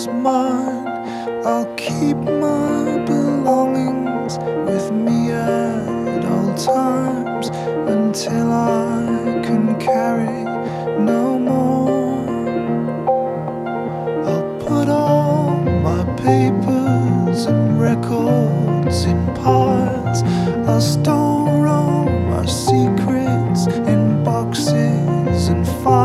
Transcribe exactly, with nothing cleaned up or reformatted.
is mine. I'll keep my belongings with me at all times until I can carry no more. I'll put all my papers and records in piles. I'll store all my secrets in boxes and files.